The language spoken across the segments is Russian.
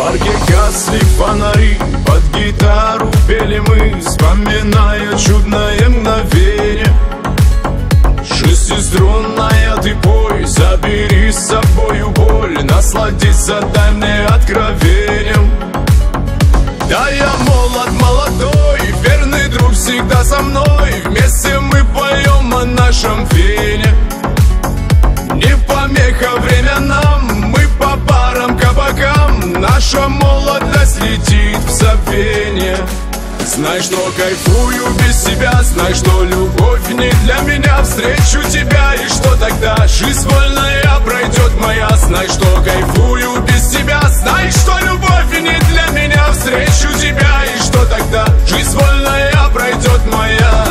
парке гасли фонари, под гитару пели мы, вспоминая чудное мгновение. Шестиструнная ты пой, забери с собою боль, насладиться дай мне откровением. Да, я молод, молодой, верный друг всегда со мной. Вместе мы поем о нашем вене. Не помеха время нам, мы по барам, кабакам. Наша молодость летит в забвение. Знай, что кайфую без тебя, знай, что любовь не для меня. Встречу тебя, и что тогда жизнь вольная пройдет моя. Знай, что кайфую без тебя, знай, что любовь не для меня. Встречу тебя, и что тогда жизнь вольная пройдет моя.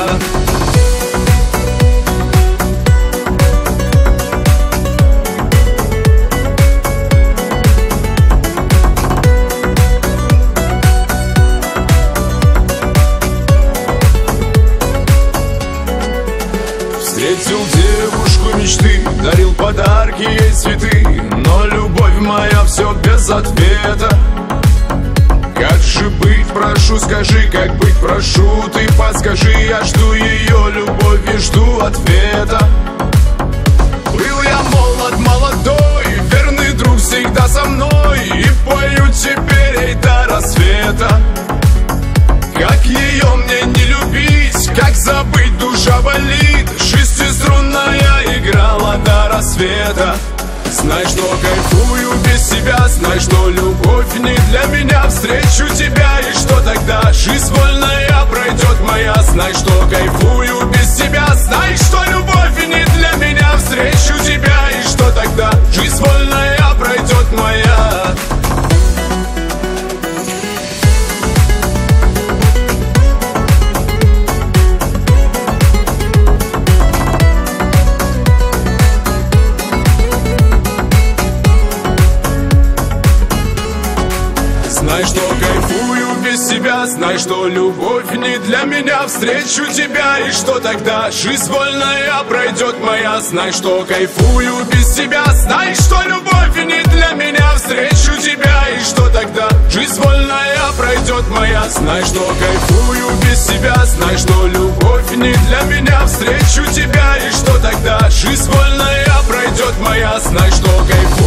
Встретил девушку мечты, дарил подарки ей цветы, но любовь моя все без ответа. Как же быть, прошу, скажи, как быть, прошу, ты подскажи. Я жду ее любовь и жду ответа. Был я молод, молодой, верный друг всегда со мной, и пою теперь ей до рассвета. Как ее мне не любить, как забыть, душа болит. Шестиструнная играла до рассвета. Знай, что кайфую без тебя, знай, что любовь не для меня. Встречу тебя, и что тогда жизнь вольная пройдет моя. Знай, что кайфую без тебя, знай, что любовь не для меня. Встречу тебя, и что тогда жизнь вольная пройдет моя. Знай, что кайфую без тебя, знай, что любовь не для меня. Встречу тебя, и что тогда жизнь вольная пройдет моя. Знай, что кайфую без тебя, знай, что любовь не для меня. Встречу тебя, и что тогда жизнь вольная пройдет моя. Знай, что кайфую без тебя, знай, что любовь не для меня. Встречу тебя, и что тогда жизнь вольная пройдет моя. Знай, что кайфую